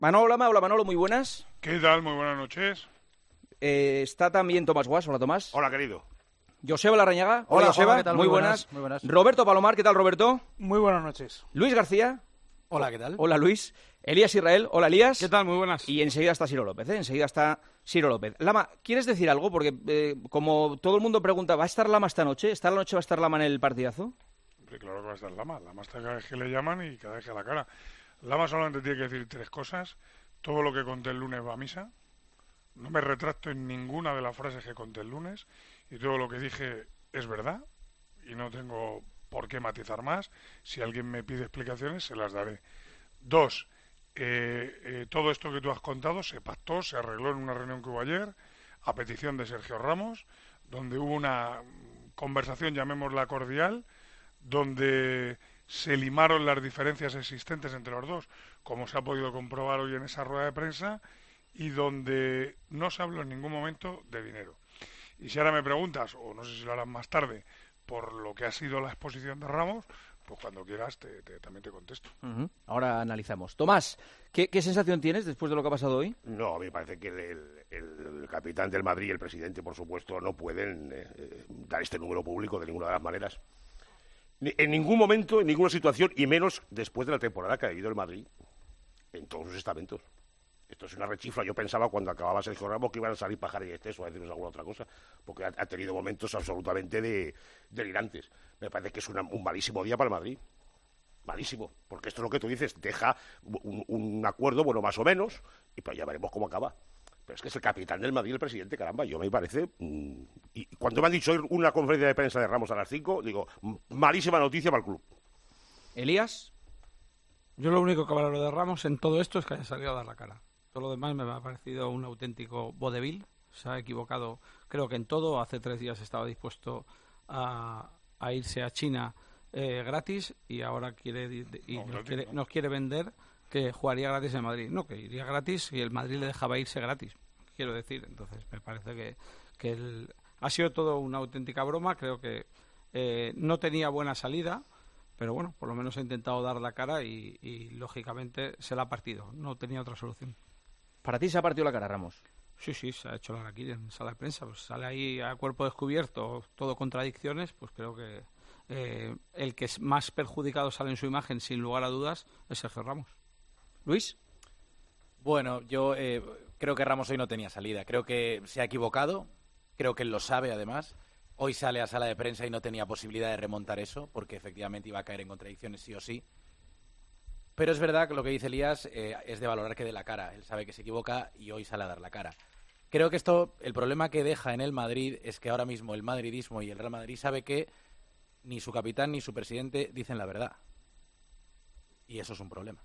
Manolo Lama, hola Manolo, muy buenas. ¿Qué tal? Muy buenas noches. Está también Tomás Guas, hola Tomás. Hola, querido. Joseba Larrañaga, hola Joseba, Juanma, ¿qué tal? muy buenas. Muy buenas. Roberto Palomar, ¿qué tal Roberto? Muy buenas noches. Luis García. Hola, ¿qué tal? Hola Luis. Elías Israel, hola Elías. ¿Qué tal? Muy buenas. Y enseguida está Ciro López, Enseguida está Ciro López. Lama, ¿quieres decir algo? Porque como todo el mundo pregunta, ¿va a estar Lama esta noche? ¿Esta noche va a estar Lama en el partidazo? Hombre, claro que va a estar Lama. Lama está cada vez que le llaman y cada vez que a la cara. Lama solamente tiene que decir tres cosas. Todo lo que conté el lunes va a misa. No me retracto en ninguna de las frases que conté el lunes. Y todo lo que dije es verdad. Y no tengo por qué matizar más. Si alguien me pide explicaciones, se las daré. 2. Todo esto que tú has contado se pactó, se arregló en una reunión que hubo ayer, a petición de Sergio Ramos, donde hubo una conversación, llamémosla cordial, donde se limaron las diferencias existentes entre los dos, como se ha podido comprobar hoy en esa rueda de prensa, y donde no se habló en ningún momento de dinero. Y si ahora me preguntas, o no sé si lo harás más tarde, por lo que ha sido la exposición de Ramos, pues cuando quieras también te contesto. Ahora analizamos. Tomás, ¿qué sensación tienes después de lo que ha pasado hoy? No, a mí me parece que el capitán del Madrid y el presidente, por supuesto, no pueden dar este número público de ninguna de las maneras. En ningún momento, en ninguna situación, y menos después de la temporada que ha vivido el Madrid en todos sus estamentos. Esto es una rechifla. Yo pensaba cuando acababa Sergio Ramos que iban a salir Pajar y Esteso a decirnos alguna otra cosa, porque ha tenido momentos absolutamente delirantes. Me parece que es un malísimo día para el Madrid. Malísimo, porque esto es lo que tú dices, deja un acuerdo, bueno, más o menos, y pues ya veremos cómo acaba. Pero es que es el capitán del Madrid, el presidente, caramba, yo me parece... y cuando me han dicho una conferencia de prensa de Ramos a las 5, digo, malísima noticia para el club. Elías. Yo lo único que valoro de Ramos en todo esto es que haya salido a dar la cara. Todo lo demás me ha parecido un auténtico vodevil. Se ha equivocado, creo que en todo. Hace 3 días estaba dispuesto a irse a China gratis y ahora nos quiere vender que jugaría gratis en Madrid. No, que iría gratis y el Madrid le dejaba irse gratis, quiero decir. Entonces me parece que ha sido todo una auténtica broma. Creo que no tenía buena salida, pero bueno, por lo menos ha intentado dar la cara y lógicamente se la ha partido. No tenía otra solución. ¿Para ti se ha partido la cara, Ramos? Sí, se ha hecho la aquí en sala de prensa. Pues sale ahí a cuerpo descubierto, todo contradicciones. Pues creo que el que más perjudicado sale en su imagen, sin lugar a dudas, es Sergio Ramos. Luis. Bueno, yo creo que Ramos hoy no tenía salida. Creo que se ha equivocado. Creo que él lo sabe, además. Hoy sale a sala de prensa y no tenía posibilidad de remontar eso, porque efectivamente iba a caer en contradicciones sí o sí. Pero es verdad que lo que dice Elías es de valorar que dé la cara. Él sabe que se equivoca y hoy sale a dar la cara. Creo que el problema que deja en el Madrid es que ahora mismo el madridismo y el Real Madrid sabe que ni su capitán ni su presidente dicen la verdad. Y eso es un problema.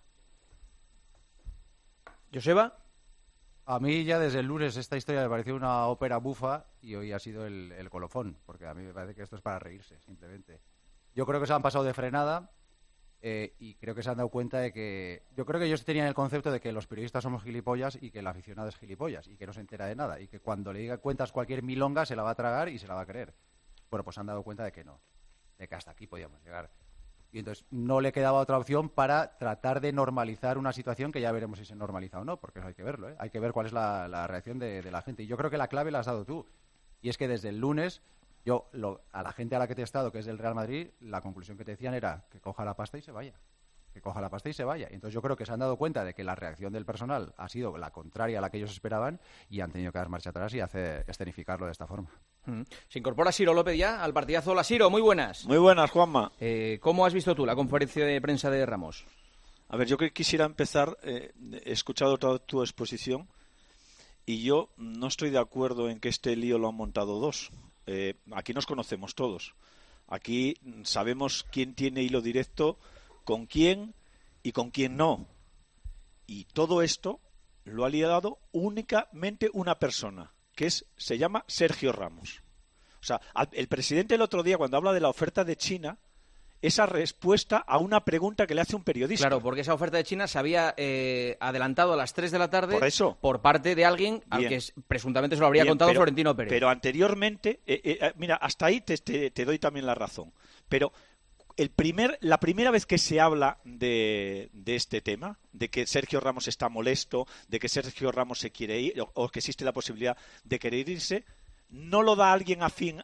Joseba. A mí ya desde el lunes esta historia me pareció una ópera bufa y hoy ha sido el colofón, porque a mí me parece que esto es para reírse, simplemente. Yo creo que se han pasado de frenada. Y creo que se han dado cuenta de que... Yo creo que ellos tenían el concepto de que los periodistas somos gilipollas y que el aficionado es gilipollas y que no se entera de nada y que cuando le diga cuentas cualquier milonga se la va a tragar y se la va a creer. Bueno, pues se han dado cuenta de que no, de que hasta aquí podíamos llegar. Y entonces no le quedaba otra opción para tratar de normalizar una situación que ya veremos si se normaliza o no, porque eso hay que verlo, ¿eh? Hay que ver cuál es la reacción de la gente. Y yo creo que la clave la has dado tú. Y es que desde el lunes... a la gente a la que te he estado, que es del Real Madrid, la conclusión que te decían era que coja la pasta y se vaya. Que coja la pasta y se vaya. Entonces yo creo que se han dado cuenta de que la reacción del personal ha sido la contraria a la que ellos esperaban y han tenido que dar marcha atrás y escenificarlo de esta forma. Se incorpora Ciro López ya al partidazo. Hola, Ciro, muy buenas. Muy buenas, Juanma. ¿Cómo has visto tú la conferencia de prensa de Ramos? A ver, yo quisiera empezar, he escuchado toda tu exposición y yo no estoy de acuerdo en que este lío lo han montado dos. Aquí nos conocemos todos. Aquí sabemos quién tiene hilo directo con quién y con quién no. Y todo esto lo ha liderado únicamente una persona, que se llama Sergio Ramos. O sea, el presidente el otro día, cuando habla de la oferta de China, esa respuesta a una pregunta que le hace un periodista. Claro, porque esa oferta de China se había adelantado a las 3 de la tarde por parte de alguien al que presuntamente se lo habría contado Florentino Pérez. Pero anteriormente, mira, hasta ahí te doy también la razón. Pero la primera vez que se habla de este tema, de que Sergio Ramos está molesto, de que Sergio Ramos se quiere ir, o que existe la posibilidad de querer irse, no lo da alguien afín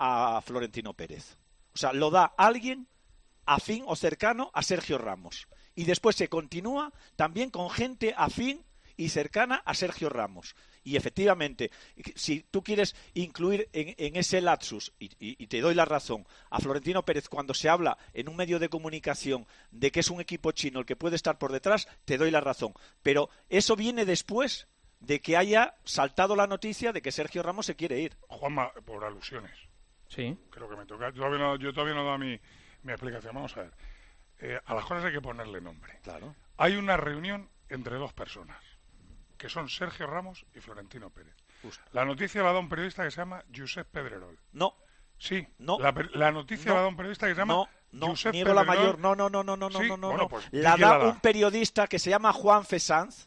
a Florentino Pérez. O sea, lo da alguien afín o cercano a Sergio Ramos. Y después se continúa también con gente afín y cercana a Sergio Ramos. Y efectivamente, si tú quieres incluir en ese lapsus, y te doy la razón, a Florentino Pérez cuando se habla en un medio de comunicación de que es un equipo chino el que puede estar por detrás, te doy la razón. Pero eso viene después de que haya saltado la noticia de que Sergio Ramos se quiere ir. Juanma, por alusiones. Sí. Creo que me toca. Yo todavía no he dado mi explicación. Vamos a ver. A las cosas hay que ponerle nombre. Claro. Hay una reunión entre dos personas, que son Sergio Ramos y Florentino Pérez. Justo. La noticia la da un periodista que se llama Josep Pedrerol. No. Sí. No. La noticia la da un periodista que se llama Josep niego la Pedrerol. mayor. No. Sí, bueno, pues, la ¿quién da la da? un periodista que se llama Juan Fesanz,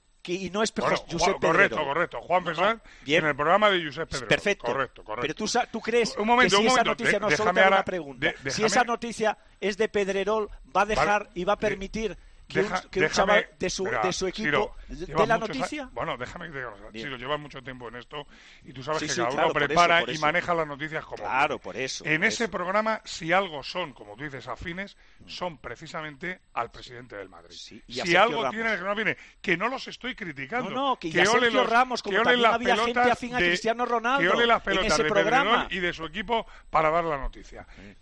y no es Josep Pedrerol. Correcto. Juan Fesanz, bien. en el programa de Josep Pedrerol. Perfecto. Correcto. Pero tú crees Un momento, que si un esa momento. noticia, no solo te hago una pregunta, si esa noticia es de Pedrerol, va a dejar y va a permitir que un chaval de su equipo dé la noticia. Bueno, déjame que te diga una cosa. Ciro, llevas mucho tiempo en esto y tú sabes Sí, que sí, cada claro, uno por prepara eso. y maneja las noticias como Claro, quiere. por eso. En ese programa, si algo son, como tú dices, afines, son precisamente al presidente del Madrid. Sí, y a si Sergio algo Ramos. tiene que no viene, que no los estoy criticando. No, que ya ole Sergio Ramos, como que ole también las había gente pelotas afín a Cristiano Ronaldo que ole las en pelotas ese de programa. Pedrerol y de su equipo para dar la noticia.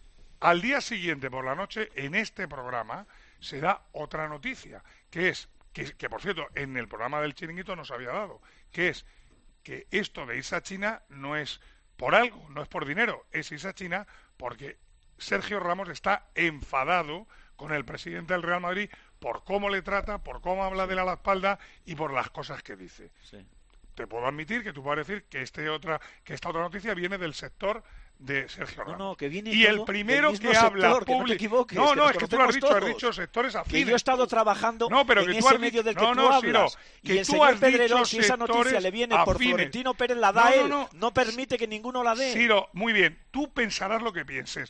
Al día siguiente, por la noche, en este programa, se da otra noticia, que es, que por cierto, en el programa del Chiringuito no se había dado, que es que esto de irse a China no es por algo, no es por dinero, es irse a China porque Sergio Ramos está enfadado con el presidente del Real Madrid por cómo le trata, por cómo habla de él a la espalda y por las cosas que dice. Sí. Te puedo admitir que tú puedes decir que esta otra noticia viene del sector de Sergio Ramos. No, que viene y todo el primero del mismo que habla sector, que no te equivoques, no, que nos es que tú lo has conocemos dicho, todos. sectores afines. Que yo he estado trabajando pero en que tú ese has medio dicho, del que tú hablas. Ciro, y que el tú señor has dicho Pedrerol, si esa noticia sectores le viene por afines. Florentino Pérez, la da él. No. No permite que ninguno la dé. Ciro, muy bien, tú pensarás lo que pienses.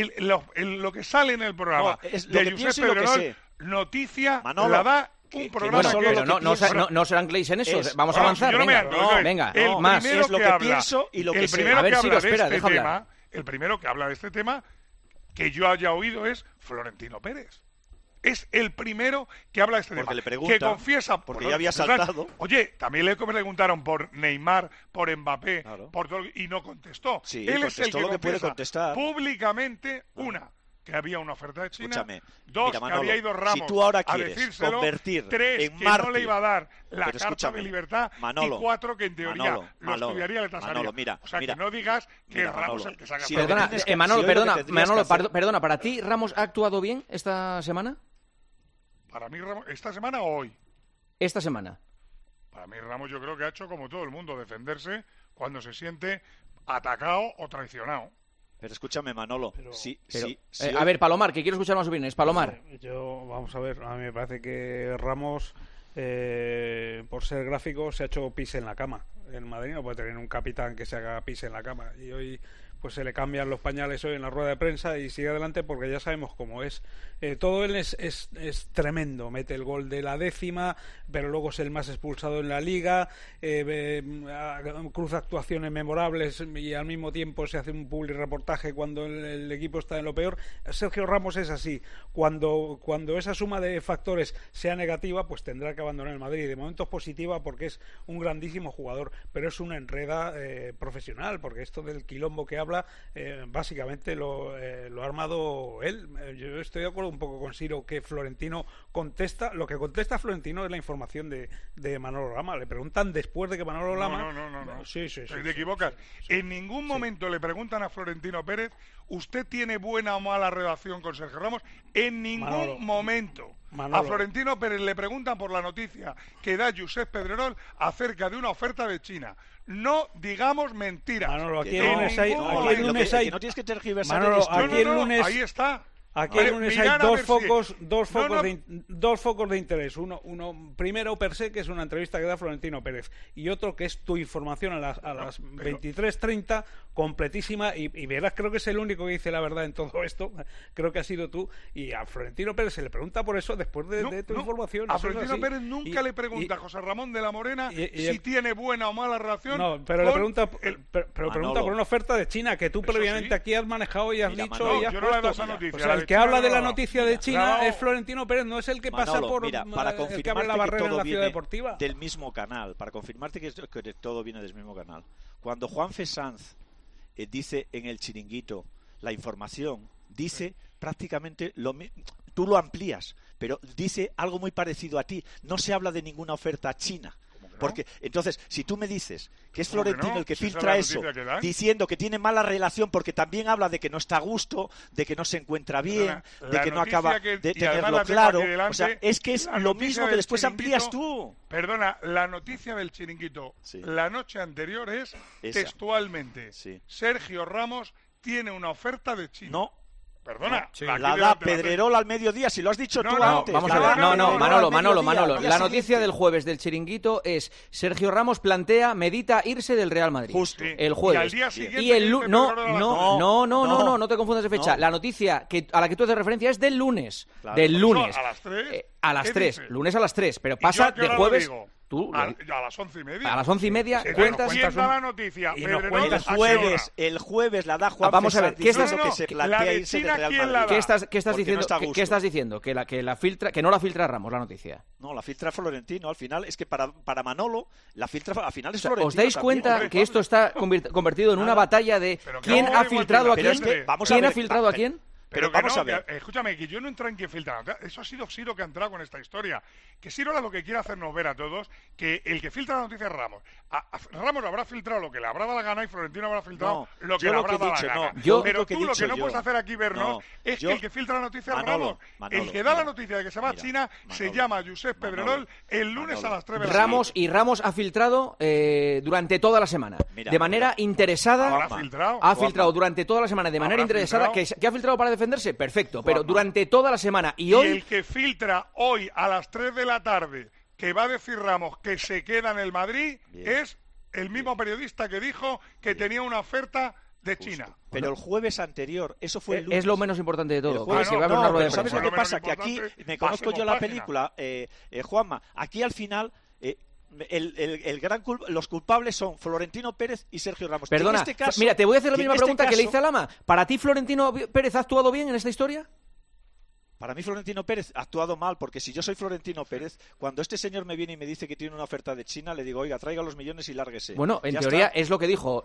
Lo que sale en el programa No, es lo de que Josep pienso y lo que Pedrerol, sé. noticia Manolo, la da que un programa no solo que... lo Pero que no os ancléis en eso. Es- Vamos a No, avanzar. yo no me Venga, ando, venga, el más. primero Es lo que habla, pienso y lo que el sé. primero A ver, que Ciro, habla espera, de deja este hablar. tema, el primero que habla de este tema que yo haya oído es Florentino Pérez. Es el primero que habla de este Porque tema. le preguntan, que confiesa, porque ya había saltado. Oye, también le preguntaron por Neymar, por Mbappé, Claro. por todo, y no contestó. Sí, Él es el contestó que lo que puede confiesa contestar. públicamente, que había una oferta de China. Escúchame, Dos, mira, que Manolo, había ido Ramos si tú ahora a quieres decírselo. convertir Tres, en que no mártir, le iba a dar la pero carta escúchame, de libertad. Manolo, y cuatro, que en teoría lo estudiaría y le tasaría. Manolo, mira, o sea, mira, que no digas que mira, Ramos Manolo, el que saca. si Pero- lo que Perdona, tienes que- Manolo, si hoy lo que perdona, tendrías Manolo, que hacer- perdona, ¿para ti Ramos ha actuado bien esta semana? Para mí, Ramos, ¿esta semana o hoy? Esta semana. Para mí, Ramos yo creo que ha hecho como todo el mundo, defenderse cuando se siente atacado o traicionado. Pero escúchame, Manolo, Pero- si A ver, Palomar, que quiero escuchar más opiniones. Palomar. Yo, vamos a ver, a mí me parece que Ramos, por ser gráfico, se ha hecho pis en la cama. El Madrid no puede tener un capitán que se haga pis en la cama. Y hoy pues se le cambian los pañales hoy en la rueda de prensa y sigue adelante porque ya sabemos cómo es. Todo él es tremendo. Mete el gol de la 10ª, pero luego es el más expulsado en la Liga, cruza actuaciones memorables y al mismo tiempo se hace un public reportaje cuando el equipo está en lo peor. Sergio Ramos es así. Cuando esa suma de factores sea negativa, pues tendrá que abandonar el Madrid. De momento es positiva porque es un grandísimo jugador, pero es una enreda profesional, porque esto del quilombo que habla, básicamente lo ha armado él. Yo estoy de acuerdo un poco con Ciro que Florentino contesta. Lo que contesta Florentino es la información de Manolo Lama. Le preguntan después de que Manolo Lama... No. Sí. Te equivocas. Sí. En ningún momento le preguntan a Florentino Pérez, ¿usted tiene buena o mala relación con Sergio Ramos? En ningún momento. Manolo. A Florentino Pérez le preguntan por la noticia que da Josep Pedrerol acerca de una oferta de China. No digamos mentiras. Manolo, aquí Que el en lunes hay... ningún Aquí momento. el lunes hay... que no tienes que tergiversar Manolo, el estudio. aquí el lunes... Ahí está. Aquí el lunes hay dos focos de interés. Uno primero per se, que es una entrevista que da Florentino Pérez, y otro que es tu información a las 23:30, completísima, y verás, creo que es el único que dice la verdad en todo esto, creo que has sido tú, y a Florentino Pérez se le pregunta por eso después de tu información. A Florentino Pérez nunca le pregunta a José Ramón de la Morena si tiene buena o mala relación. No, pero le pregunta, pregunta por una oferta de China que tú previamente aquí has manejado y has dicho. Manolo, y has yo no le he dado esa noticia. O sea, el que habla de la noticia de China es Florentino Pérez, no es el que pasa por para el que abre la barrera en la ciudad deportiva. Del mismo canal, para confirmarte que todo viene del mismo canal. Cuando Juanfe Sanz dice en el Chiringuito la información, dice prácticamente lo mismo. Tú lo amplías, pero dice algo muy parecido a ti. No se habla de ninguna oferta china. Porque entonces, si tú me dices que es Florentino el que filtra eso, diciendo que tiene mala relación porque también habla de que no está a gusto, de que no se encuentra bien, de que no acaba de tenerlo claro, o sea, es que es lo mismo que después amplías tú. Perdona, la noticia del Chiringuito la noche anterior es textualmente: Sergio Ramos tiene una oferta de China. No. Perdona, la da Pedrerol al mediodía, si lo has dicho tú antes. Vamos a ver, Manolo. La noticia del jueves del Chiringuito es: Sergio Ramos medita irse del Real Madrid. Justo. El jueves. Y al día siguiente y el no te confundas de fecha. La noticia a la que tú haces referencia es del lunes. Claro. Del lunes. A las 3. A las 3. Lunes a las 3. Pero pasa de jueves. Tú, a las 11:30. A las 11:30 cuentas. ¿Quién da la noticia? Y nos cuentas el jueves la da Juan. Vamos a ver, ¿qué estás que se plantea irse del Real Madrid? ¿Qué estás diciendo? ¿Qué estás diciendo? Que no la filtra Ramos la noticia. No, la filtra Florentino. Al final es que para Manolo la filtra al final es Florentino. ¿Os dais cuenta que esto está convertido en una batalla de quién ha filtrado a quién? ¿Quién ha filtrado a quién? Pero vamos a ver. Escúchame, que yo no entro en quién filtra. Eso ha sido Ciro que ha entrado con esta historia. Que Ciro ahora lo que quiere hacernos ver a todos, que el que filtra la noticia es Ramos. Ramos habrá filtrado lo que le habrá dado la gana y Florentino habrá filtrado lo que le habrá dado la gana. Pero tú lo que no puedes hacer aquí, vernos, es que el que filtra la noticia es Ramos. El que da la noticia de que se va a China se llama Josep Pedrerol el lunes a las 3 de la tarde. Ramos ha filtrado durante toda la semana. De manera interesada. Ha filtrado durante toda la semana de manera interesada. ¿Que ha filtrado para defenderse? Perfecto, pero durante toda la semana y hoy... Y el que filtra hoy a las 3 de la tarde que va a decir Ramos que se queda en el Madrid es el mismo periodista que dijo que tenía una oferta de China. Pero el jueves anterior, eso fue el lunes. Es lo menos importante de todo. ¿Sabes lo que pasa? Que aquí, me conozco yo la película, Juanma, aquí al final... los culpables son Florentino Pérez y Sergio Ramos. Perdona, en este caso, mira, te voy a hacer la misma pregunta que le hice a Lama. ¿Para ti Florentino Pérez ha actuado bien en esta historia? Para mí Florentino Pérez ha actuado mal, porque si yo soy Florentino Pérez, cuando este señor me viene y me dice que tiene una oferta de China, le digo, oiga, traiga los millones y lárguese. Bueno, en teoría es lo que dijo.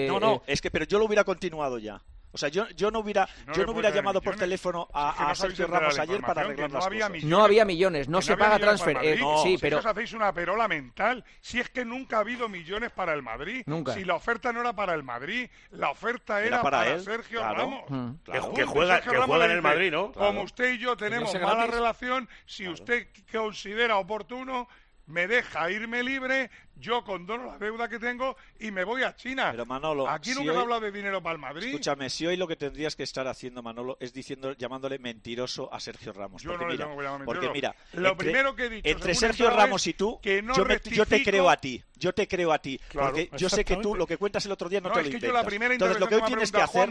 Pero yo lo hubiera continuado ya. O sea, yo no hubiera llamado por teléfono a Sergio Ramos ayer para arreglar las cosas. No había millones, no se paga transfer. Sí, pero os hacéis una perola mental. Si es que nunca ha habido millones para el Madrid. Nunca. Si la oferta no era para el Madrid, la oferta era para Sergio Ramos. Que juega en el Madrid, ¿no? Como usted y yo tenemos mala relación, si usted considera oportuno, me deja irme libre, yo condono la deuda que tengo y me voy a China. Pero Manolo, aquí nunca se habla de dinero para el Madrid. Escúchame, si hoy lo que tendrías que estar haciendo, Manolo, es llamándole mentiroso a Sergio Ramos. Yo no le tengo que llamar mentiroso. Porque mira, lo primero que he dicho, entre Sergio Ramos y tú, yo te creo a ti. Yo te creo a ti. Claro, porque yo sé que tú lo que cuentas el otro día no te lo inventas. Yo la primera Entonces lo que hoy tienes que hacer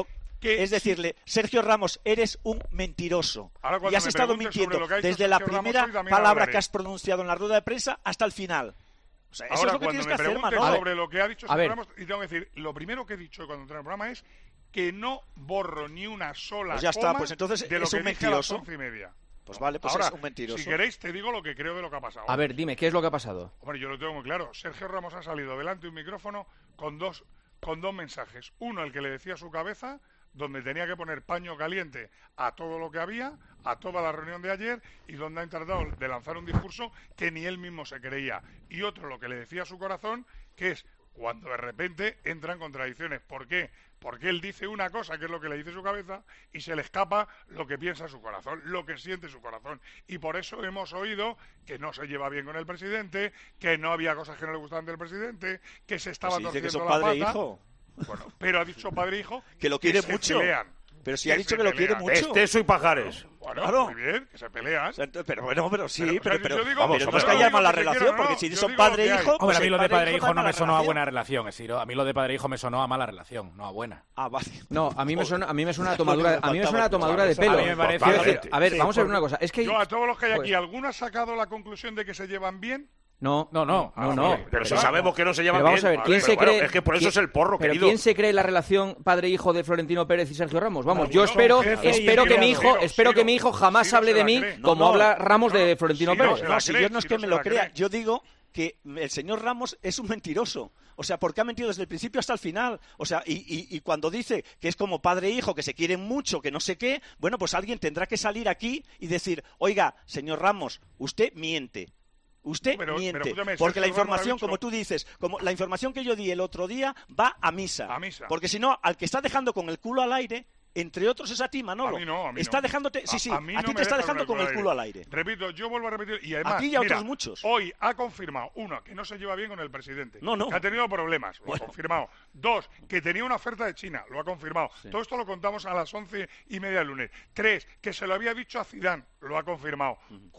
es decirle, Sergio Ramos, eres un mentiroso. Y has estado mintiendo desde la primera palabra que has pronunciado en la rueda de prensa hasta el final. O sea, eso es lo que tienes que hacer, Manolo. Sobre lo que ha dicho Sergio Ramos, y tengo que decir, lo primero que he dicho cuando entré en el programa es que no borro ni una sola pues ya coma está, pues entonces de lo es que un dije a las mentiroso. 11:30. Pues vale, pues ahora, es un mentiroso. Si queréis, te digo lo que creo de lo que ha pasado. A ver, dime, ¿qué es lo que ha pasado? Hombre, yo lo tengo muy claro. Sergio Ramos ha salido delante de un micrófono con dos mensajes. Uno, el que le decía a su cabeza, donde tenía que poner paño caliente a todo lo que había, a toda la reunión de ayer, y donde ha tratado de lanzar un discurso que ni él mismo se creía. Y otro, lo que le decía a su corazón, que es cuando de repente entra en contradicciones. ¿Por qué? Porque él dice una cosa, que es lo que le dice su cabeza, y se le escapa lo que piensa su corazón, lo que siente su corazón. Y por eso hemos oído que no se lleva bien con el presidente, que no había cosas que no le gustaban del presidente, que se estaba torciendo la pata. Dice que son padre e hijo. Bueno, pero ha dicho padre e hijo que lo quiere mucho. Pero si ha dicho que lo quiere mucho. Esteso y Pajares. Bueno, claro. muy bien, que se pelean. Pero bueno, pero sí, pero vamos, no es que haya mala relación, porque si son padre e hijo... Hombre, a mí lo de padre e hijo no me sonó a buena relación, Esiro. A mí lo de padre e hijo me sonó a mala relación, no a buena. Ah, vale. No, a mí me suena a tomadura de pelo. A mí me parece... A ver, vamos a ver una cosa. Es que yo a todos los que hay aquí, ¿alguno ha sacado la conclusión de que se llevan bien? No. Pero si sabemos que no se llevan bien. Vamos a ver, ¿quién se cree? Es que por eso es el porro, pero querido. ¿Quién se cree la relación padre-hijo de Florentino Pérez y Sergio Ramos? Vamos, yo espero que mi hijo jamás hable de mí como habla Ramos de Florentino Pérez. No, si yo no es que me lo crea, yo digo que el señor Ramos es un mentiroso. O sea, porque ha mentido desde el principio hasta el final. O sea, y cuando dice que es como padre e hijo, que se quieren mucho, que no sé qué, bueno, pues alguien tendrá que salir aquí y decir, oiga, señor Ramos, usted miente. Usted miente, porque la información, como tú dices, como la información que yo di el otro día va a misa. Porque si no, al que está dejando con el culo al aire, entre otros es a ti, Manolo. A mí está no. dejándote, a ti te está dejando con el culo al aire. Repito, yo vuelvo a repetir, y además, a ti y a otros muchos. Hoy ha confirmado, uno, que no se lleva bien con el presidente, que ha tenido problemas, lo ha confirmado. Dos, que tenía una oferta de China, lo ha confirmado. Sí. Todo esto lo contamos a las 11:30 del lunes. Tres, que se lo había dicho a Zidane, lo ha confirmado.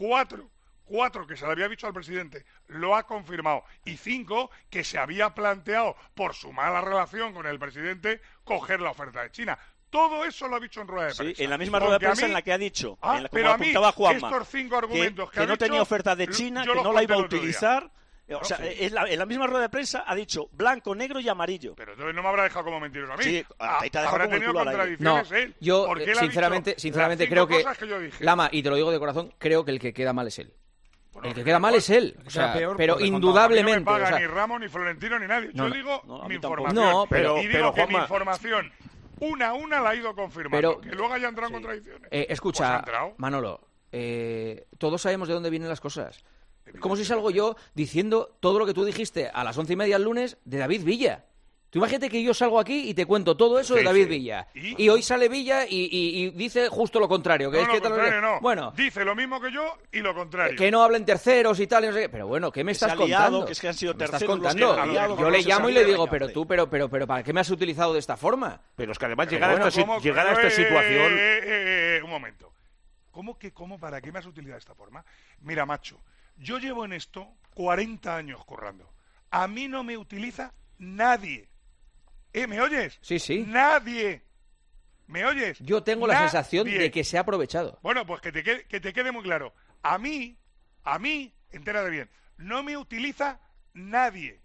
Cuatro, que se lo había dicho al presidente, lo ha confirmado. Y 5, que se había planteado, por su mala relación con el presidente, coger la oferta de China. Todo eso lo ha dicho en rueda de prensa. Sí, en la misma rueda de prensa en la que ha dicho, como pero apuntaba Juanma, estos 5 argumentos que no tenía oferta de China, que no la iba a utilizar. O sea, en la misma rueda de prensa ha dicho blanco, negro y amarillo. Pero entonces no me habrá dejado como mentiroso a mí. Sí, ahí te ha dejado como el culo al aire. No, yo sinceramente creo que Lama, y te lo digo de corazón, creo que el que queda mal es él. Bueno, el que queda mal es él, o sea, pero indudablemente. No me paga o sea, ni Ramos, ni Florentino, ni nadie. Yo digo mi información. No, pero que mi información, una a una, la ha ido confirmando. Que luego haya entrado en contradicciones. Escucha, Manolo, todos sabemos de dónde vienen las cosas. Como si salgo yo diciendo todo lo que tú dijiste a las 11:30 el lunes de David Villa. Tú imagínate que yo salgo aquí y te cuento todo eso de David Villa. ¿Y? Hoy sale Villa y dice justo lo contrario. Que no. Bueno, dice lo mismo que yo y lo contrario. Que no hablen terceros y tal. Y no sé qué. Pero bueno, ¿qué me estás contando? Que es que han sido terceros. ¿Estás contando? Yo le llamo y le digo, pero ¿para qué me has utilizado de esta forma? Pero es que además llegar a esta situación... Un momento. ¿Cómo? ¿Para qué me has utilizado de esta forma? Mira, macho, yo llevo en esto 40 años currando. A mí no me utiliza nadie. ¿Me oyes? Sí. Nadie. ¿Me oyes? Yo tengo la sensación de que se ha aprovechado. Bueno, pues que te quede muy claro. A mí, entérate bien, no me utiliza nadie.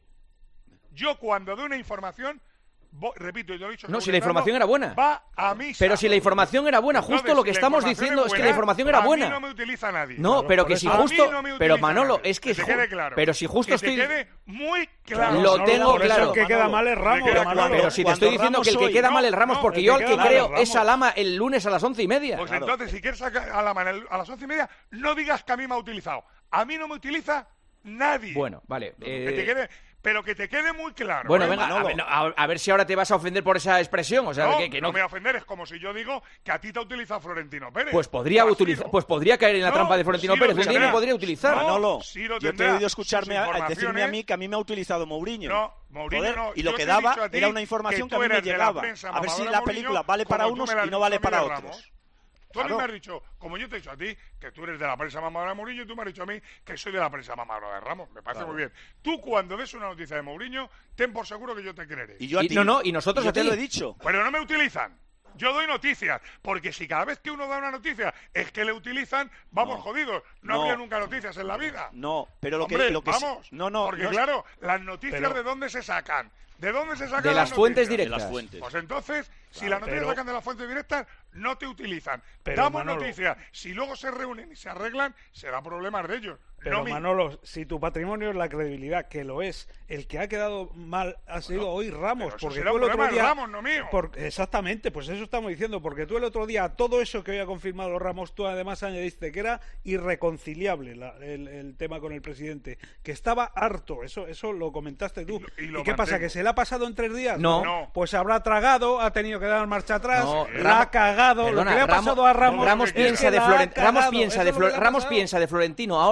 Yo cuando doy una información, repito, yo he dicho... No, si la información era buena. Va a misa. Pero si la información era buena, justo lo que estamos diciendo es que la información era buena. A mí no me utiliza nadie. No, pero que si justo... Pero Manolo, es que... Que quede claro. Pero si justo estoy... Que te quede muy claro. Lo tengo claro. El que queda mal es Ramos. Pero si te estoy diciendo que el que queda mal es Ramos, porque yo al que creo es a Lama el lunes a las 11:30. Pues entonces, si quieres sacar a Lama a las 11:30, no digas que a mí me ha utilizado. A mí no me utiliza nadie. Bueno, vale. Pero que te quede muy claro. Bueno, venga, a ver si ahora te vas a ofender por esa expresión. O sea, que no me voy a ofender, es como si yo digo que a ti te ha utilizado Florentino Pérez. Pues podría caer en la trampa de Florentino Pérez. Un día me podría utilizar. Manolo, yo te he oído escucharme decirme a mí que a mí me ha utilizado Mourinho. No, Mourinho no. Y lo que daba era una información que a mí me llegaba. A ver si la película vale para unos y no vale para otros. Tú a mí me has dicho, como yo te he dicho a ti, que tú eres de la prensa mamadora de Mourinho, y tú me has dicho a mí que soy de la prensa mamadora de Ramos. Me parece muy bien. Tú cuando des una noticia de Mourinho, ten por seguro que yo te creeré. Y yo a ti. Y nosotros a ti. Te lo he dicho. Pero no me utilizan. Yo doy noticias, porque si cada vez que uno da una noticia es que le utilizan, vamos jodidos. No habría nunca noticias en la vida. No, pero lo Hombre, que vamos. Porque claro, las noticias ¿de dónde se sacan? ¿De dónde se sacan de las fuentes directas? De las fuentes. Pues entonces, si las noticias sacan de las fuentes directas, no te utilizan. Pero, damos Manolo, noticias. Si luego se reúnen y se arreglan, será problemas de ellos. Pero Manolo, si tu patrimonio es la credibilidad, que lo es, el que ha quedado mal ha sido hoy Ramos, porque tú el otro día Ramos, no mío. Exactamente, pues eso estamos diciendo, porque tú el otro día todo eso que había confirmado Ramos, tú además añadiste que era irreconciliable el tema con el presidente, que estaba harto, eso lo comentaste tú. ¿Y qué pasa, que se le ha pasado en 3 días? No. Pues habrá tragado, ha tenido que dar marcha atrás, la ha cagado. Lo que le ha pasado a Ramos piensa de Florentino ahora a esta hora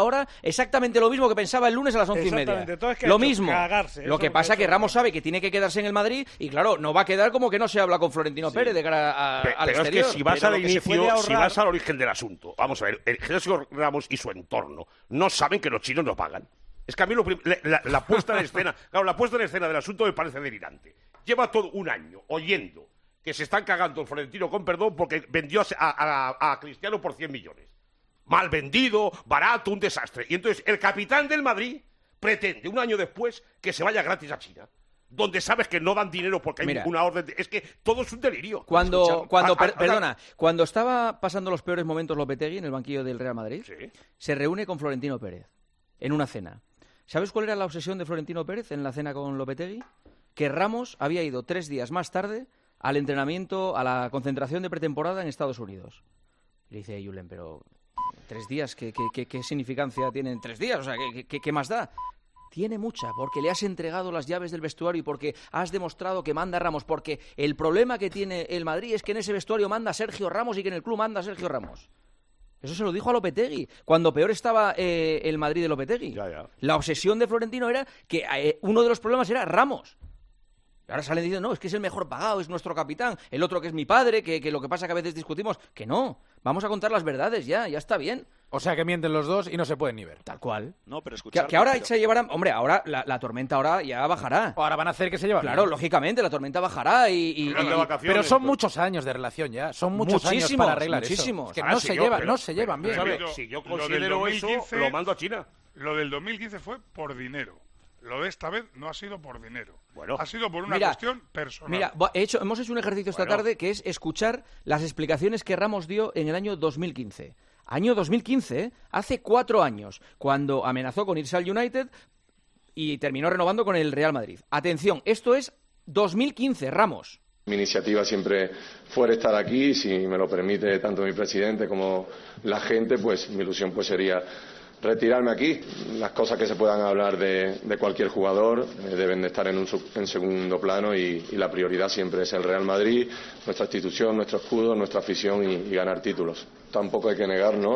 ahora exactamente lo mismo que pensaba el lunes a las 11:30. Exactamente. Entonces, ¿qué ha Lo hecho? mismo. Cagarse. Lo Eso que es pasa lo que que ha hecho. Ramos sabe que tiene que quedarse en el Madrid y claro, no va a quedar como que no se habla con Florentino Pérez de cara al Pero exterior. es que si vas Pero al lo que se puede inicio, si ahorrar- vas al origen del asunto, vamos a ver, el Sergio Ramos y su entorno no saben que los chinos no pagan. Es que a mí la puesta en escena, claro, la puesta en escena del asunto me parece delirante. Lleva todo un año oyendo que se están cagando el Florentino con perdón porque vendió a Cristiano por 100 millones. Mal vendido, barato, un desastre. Y entonces el capitán del Madrid pretende, un año después, que se vaya gratis a China, donde sabes que no dan dinero porque hay Mira, ninguna orden. Es que todo es un delirio. Cuando Escucha, perdona, cuando estaba pasando los peores momentos Lopetegui en el banquillo del Real Madrid, Sí. se reúne con Florentino Pérez en una cena. ¿Sabes cuál era la obsesión de Florentino Pérez en la cena con Lopetegui? Que Ramos había ido 3 días más tarde al entrenamiento, a la concentración de pretemporada en Estados Unidos. Le dice Julen, pero 3 días, ¿qué significancia tienen 3 días? O sea, ¿qué más da? Tiene mucha, porque le has entregado las llaves del vestuario y porque has demostrado que manda Ramos, porque el problema que tiene el Madrid es que en ese vestuario manda Sergio Ramos y que en el club manda Sergio Ramos. Eso se lo dijo a Lopetegui, cuando peor estaba el Madrid de Lopetegui. Ya. La obsesión de Florentino era que uno de los problemas era Ramos. Y ahora salen diciendo, no, es que es el mejor pagado, es nuestro capitán. El otro que es mi padre, que lo que pasa que a veces discutimos. Que no, vamos a contar las verdades ya está bien. O sea que mienten los dos y no se pueden ni ver. Tal cual. No, pero escuchar. Que ahora se llevarán... Hombre, ahora la tormenta ahora ya bajará. Ahora van a hacer que se llevan. Claro, lógicamente, la tormenta bajará y Irán de vacaciones, Pero son pues. muchos años de relación ya. Son muchos años Muchísimos, para arreglar muchísimos. eso. Es que Ah, no sí, se yo, llevan, pero- no se llevan bien. pero- Si yo Lo del considero eso, 2015 lo mando a China. Lo del 2015 fue por dinero. Lo de esta vez no ha sido por dinero. Bueno. Ha sido por una Mira, cuestión personal. Mira, hemos hecho un ejercicio esta Bueno. tarde que es escuchar las explicaciones que Ramos dio en el año 2015. Año 2015, hace 4 años, cuando amenazó con irse al United y terminó renovando con el Real Madrid. Atención, esto es 2015, Ramos. Mi iniciativa siempre fuera estar aquí, si me lo permite tanto mi presidente como la gente, pues mi ilusión pues sería retirarme aquí. Las cosas que se puedan hablar de cualquier jugador deben de estar en segundo plano y la prioridad siempre es el Real Madrid, nuestra institución, nuestro escudo, nuestra afición y ganar títulos. Tampoco hay que negar, ¿no?,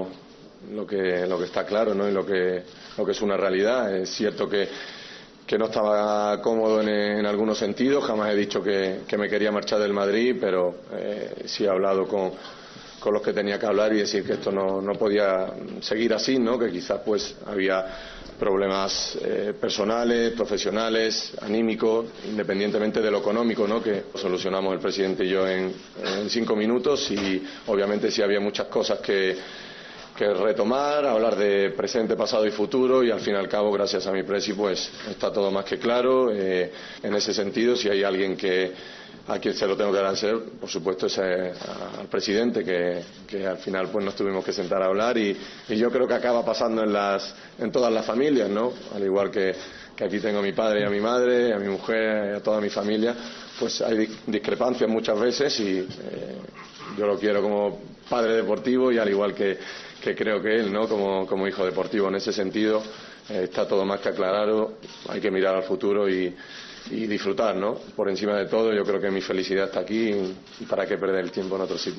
lo que está claro, ¿no?, y lo que es una realidad. Es cierto que no estaba cómodo en algunos sentidos, jamás he dicho que me quería marchar del Madrid, pero sí he hablado con los que tenía que hablar y decir que esto no podía seguir así, ¿no?, que quizás pues había problemas personales, profesionales, anímicos, independientemente de lo económico, ¿no?, que solucionamos el presidente y yo en 5 minutos y obviamente sí había muchas cosas que retomar, hablar de presente, pasado y futuro y al fin y al cabo, gracias a mi presi, pues está todo más que claro. En ese sentido, si hay alguien a quien se lo tengo que agradecer, por supuesto, es al presidente, que al final pues nos tuvimos que sentar a hablar y yo creo que acaba pasando en todas las familias, ¿no? Al igual que aquí tengo a mi padre y a mi madre, a mi mujer, a toda mi familia, pues hay discrepancias muchas veces y yo lo quiero como padre deportivo y al igual que creo que él, ¿no?, como hijo deportivo. En ese sentido está todo más que aclarado, hay que mirar al futuro y disfrutar, ¿no? Por encima de todo, yo creo que mi felicidad está aquí y para qué perder el tiempo en otro sitio.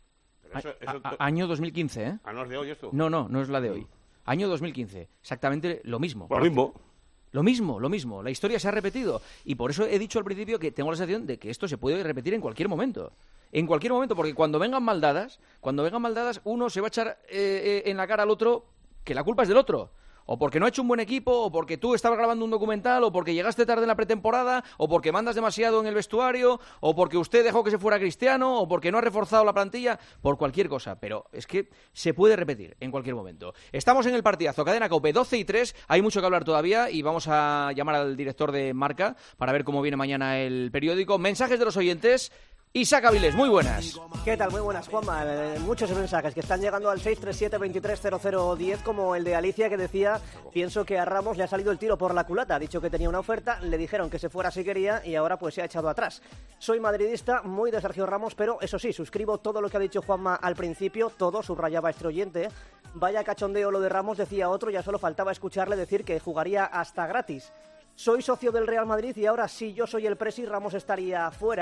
Año 2015, ¿eh? ¿No es de hoy esto? No es la de hoy. Año 2015, exactamente lo mismo. Lo mismo. Lo mismo. La historia se ha repetido. Y por eso he dicho al principio que tengo la sensación de que esto se puede repetir en cualquier momento. En cualquier momento, porque cuando vengan maldadas, uno se va a echar en la cara al otro que la culpa es del otro. O porque no ha hecho un buen equipo, o porque tú estabas grabando un documental, o porque llegaste tarde en la pretemporada, o porque mandas demasiado en el vestuario, o porque usted dejó que se fuera Cristiano, o porque no ha reforzado la plantilla, por cualquier cosa. Pero es que se puede repetir en cualquier momento. Estamos en el partidazo, Cadena COPE 12:03, hay mucho que hablar todavía y vamos a llamar al director de Marca para ver cómo viene mañana el periódico. Mensajes de los oyentes. Isaac Avilés, muy buenas. ¿Qué tal? Muy buenas, Juanma. Muchos mensajes que están llegando al 637-230010, como el de Alicia, que decía: pienso que a Ramos le ha salido el tiro por la culata. Ha dicho que tenía una oferta, le dijeron que se fuera si quería y ahora pues se ha echado atrás. Soy madridista, muy de Sergio Ramos, pero eso sí, suscribo todo lo que ha dicho Juanma al principio, todo, subrayaba este oyente. Vaya cachondeo lo de Ramos, decía otro, ya solo faltaba escucharle decir que jugaría hasta gratis. Soy socio del Real Madrid y ahora si yo soy el presi, Ramos estaría fuera.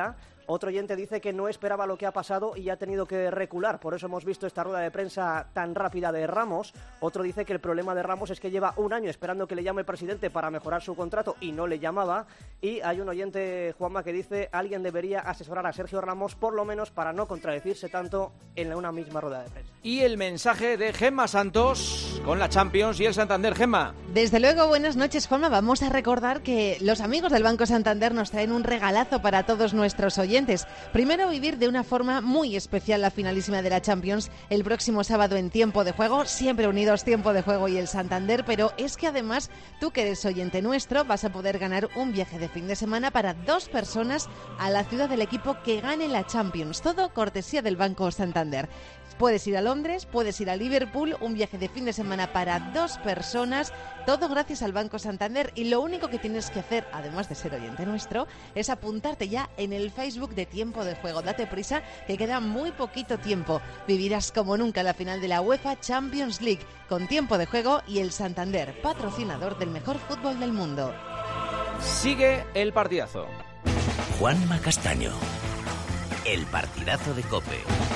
Otro oyente dice que no esperaba lo que ha pasado y ha tenido que recular, por eso hemos visto esta rueda de prensa tan rápida de Ramos. Otro dice que el problema de Ramos es que lleva un año esperando que le llame el presidente para mejorar su contrato y no le llamaba. Y hay un oyente, Juanma, que dice: alguien debería asesorar a Sergio Ramos, por lo menos para no contradecirse tanto en una misma rueda de prensa. Y el mensaje de Gemma Santos con la Champions y el Santander. Gemma. Desde luego, buenas noches, Juanma. Vamos a recordar que los amigos del Banco Santander nos traen un regalazo para todos nuestros oyentes. Primero, vivir de una forma muy especial la finalísima de la Champions el próximo sábado en Tiempo de Juego, siempre unidos Tiempo de Juego y el Santander, pero es que además tú, que eres oyente nuestro, vas a poder ganar un viaje de fin de semana para 2 personas a la ciudad del equipo que gane la Champions, todo cortesía del Banco Santander. Puedes ir a Londres, puedes ir a Liverpool, un viaje de fin de semana para 2 personas, todo gracias al Banco Santander. Y lo único que tienes que hacer, además de ser oyente nuestro, es apuntarte ya en el Facebook de Tiempo de Juego. Date prisa, que queda muy poquito tiempo. Vivirás como nunca la final de la UEFA Champions League con Tiempo de Juego y el Santander, patrocinador del mejor fútbol del mundo. Sigue el partidazo. Juanma Castaño, el partidazo de COPE.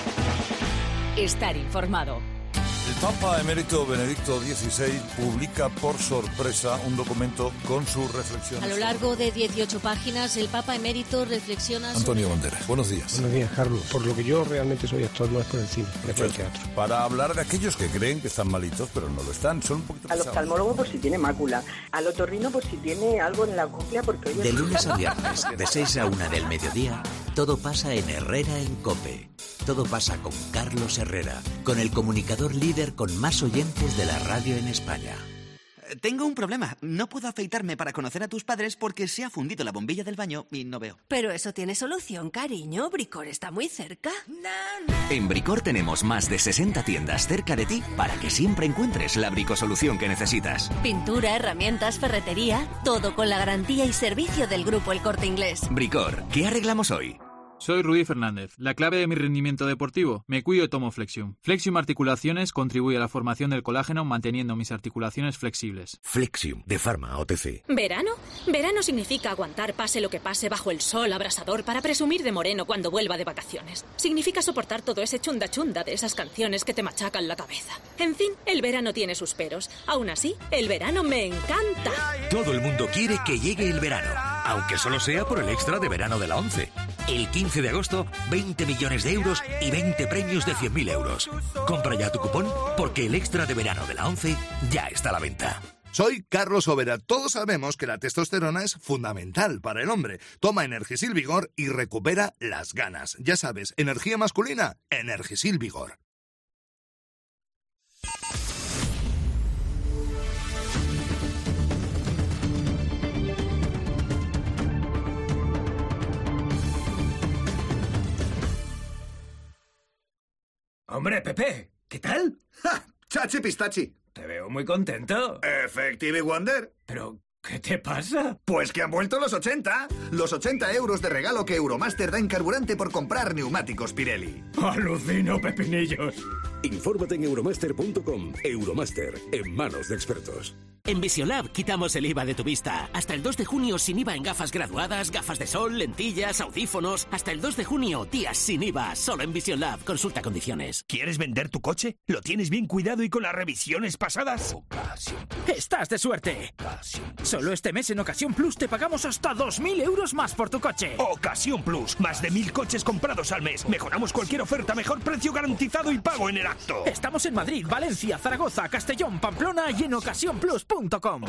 Estar informado. El Papa Emérito Benedicto XVI publica por sorpresa un documento con sus reflexiones. A lo largo de 18 páginas, el Papa Emérito reflexiona sobre... Antonio Banderas, buenos días. Buenos días, Carlos. Por lo que yo realmente soy actor, no es por el cine, es por el teatro. Para hablar de aquellos que creen que están malitos, pero no lo están, son un poquito Al pesados. oftalmólogo por si tiene mácula, al otorrino por si tiene algo en la cóclea, porque... De lunes a viernes, de 6 a 1 del mediodía, todo pasa en Herrera en COPE. Todo pasa con Carlos Herrera, con el comunicador líder con más oyentes de la radio en España. Tengo un problema. No puedo afeitarme para conocer a tus padres porque se ha fundido la bombilla del baño y no veo. Pero eso tiene solución, cariño. Bricor está muy cerca. En Bricor tenemos más de 60 tiendas cerca de ti para que siempre encuentres la bricosolución que necesitas. Pintura, herramientas, ferretería, todo con la garantía y servicio del Grupo El Corte Inglés. Bricor, ¿qué arreglamos hoy? Soy Rudy Fernández. La clave de mi rendimiento deportivo: me cuido y tomo Flexium. Flexium Articulaciones contribuye a la formación del colágeno manteniendo mis articulaciones flexibles. Flexium, de Pharma OTC. ¿Verano? Verano significa aguantar pase lo que pase bajo el sol abrasador para presumir de moreno cuando vuelva de vacaciones. Significa soportar todo ese chunda chunda de esas canciones que te machacan la cabeza. En fin, el verano tiene sus peros. Aún así, el verano me encanta. Todo el mundo quiere que llegue el verano, aunque solo sea por el extra de verano de la 11. El 15 de agosto, 20 millones de euros y 20 premios de 100.000 euros. Compra ya tu cupón porque el extra de verano de la 11 ya está a la venta. Soy Carlos Overa. Todos sabemos que la testosterona es fundamental para el hombre. Toma Energisil Vigor y recupera las ganas. Ya sabes, energía masculina, Energisil Vigor. Hombre, Pepe, ¿qué tal? ¡Ja! ¡Chachi pistachi! Te veo muy contento. Effective Wonder. Pero, ¿qué te pasa? Pues que han vuelto los 80. Los 80 euros de regalo que Euromaster da en carburante por comprar neumáticos Pirelli. Alucino, pepinillos. Infórmate en euromaster.com. Euromaster, en manos de expertos. En Visiolab quitamos el IVA de tu vista. Hasta el 2 de junio sin IVA en gafas graduadas, gafas de sol, lentillas, audífonos. Hasta el 2 de junio, días sin IVA. Solo en Visiolab. Consulta condiciones. ¿Quieres vender tu coche? ¿Lo tienes bien cuidado y con las revisiones pasadas? ¡Estás de suerte! Solo este mes en Ocasión Plus te pagamos hasta 2.000 euros más por tu coche. Ocasión Plus. Más de 1.000 coches comprados al mes. Mejoramos cualquier oferta, mejor precio garantizado y pago en el acto. Estamos en Madrid, Valencia, Zaragoza, Castellón, Pamplona y en ocasiónplus.com.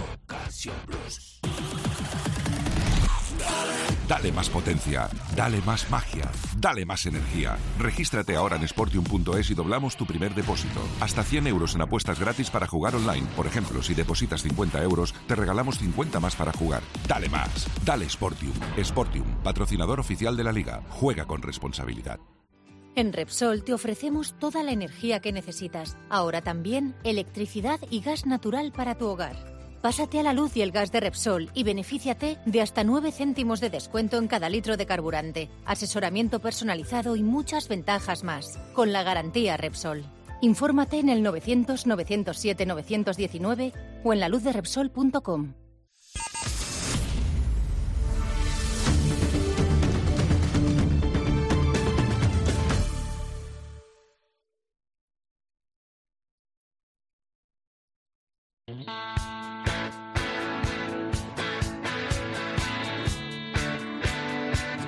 Dale más potencia, dale más magia, dale más energía. Regístrate ahora en Sportium.es y doblamos tu primer depósito. Hasta 100 euros en apuestas gratis para jugar online. Por ejemplo, si depositas 50 euros, te regalamos 50 más para jugar. Dale más, dale Sportium. Sportium, patrocinador oficial de la Liga. Juega con responsabilidad. En Repsol te ofrecemos toda la energía que necesitas. Ahora también electricidad y gas natural para tu hogar. Pásate a la luz y el gas de Repsol y benefíciate de hasta 9 céntimos de descuento en cada litro de carburante, asesoramiento personalizado y muchas ventajas más, con la garantía Repsol. Infórmate en el 900-907-919 o en laluzderepsol.com.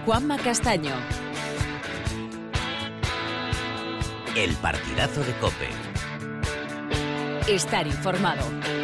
Juanma Castaño. El partidazo de COPE. Estar informado.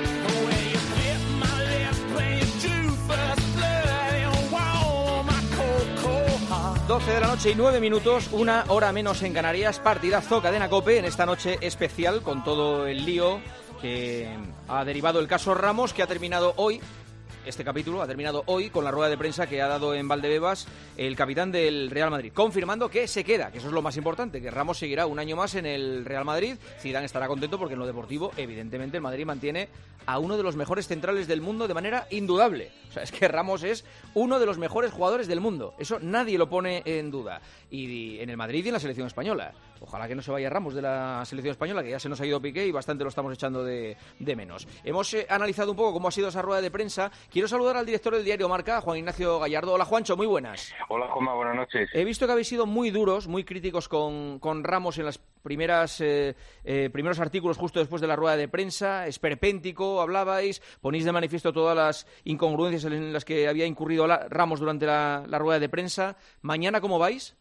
12 de la noche y 9 minutos, 1 hora menos en Canarias, partidazo Cadena COPE en esta noche especial con todo el lío que ha derivado el caso Ramos, que ha terminado hoy. Este capítulo ha terminado hoy con la rueda de prensa que ha dado en Valdebebas el capitán del Real Madrid, confirmando que se queda, que eso es lo más importante, que Ramos seguirá un año más en el Real Madrid. Zidane estará contento porque en lo deportivo, evidentemente, el Madrid mantiene a uno de los mejores centrales del mundo de manera indudable. O sea, es que Ramos es uno de los mejores jugadores del mundo. Eso nadie lo pone en duda. Y en el Madrid y en la selección española. Ojalá que no se vaya Ramos de la selección española, que ya se nos ha ido Piqué y bastante lo estamos echando de menos. Hemos analizado un poco cómo ha sido esa rueda de prensa. Quiero saludar al director del diario Marca, Juan Ignacio Gallardo. Hola, Juancho, muy buenas. Hola, Juanma, buenas noches. He visto que habéis sido muy duros, muy críticos con Ramos en las primeros artículos justo después de la rueda de prensa. Esperpéntico, hablabais, ponéis de manifiesto todas las incongruencias en las que había incurrido Ramos durante la rueda de prensa. ¿Mañana cómo vais?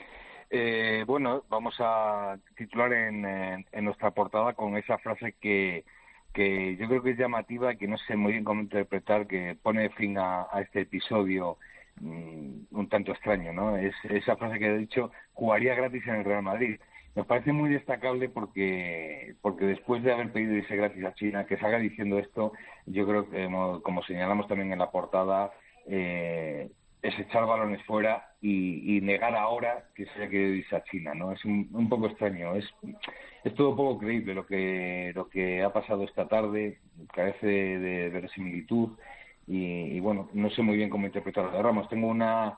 Bueno, vamos a titular en nuestra portada con esa frase que yo creo que es llamativa y que no sé muy bien cómo interpretar, que pone fin a este episodio un tanto extraño, ¿no? Es esa frase que he dicho: jugaría gratis en el Real Madrid. Me parece muy destacable porque después de haber pedido irse gratis a China, que salga diciendo esto, yo creo que, como señalamos también en la portada, es echar balones fuera y negar ahora que se haya querido irse a China, ¿no? Es un poco extraño, es todo poco creíble lo que ha pasado esta tarde, carece de verosimilitud y bueno, no sé muy bien cómo interpretarlo de Ramos. Tengo una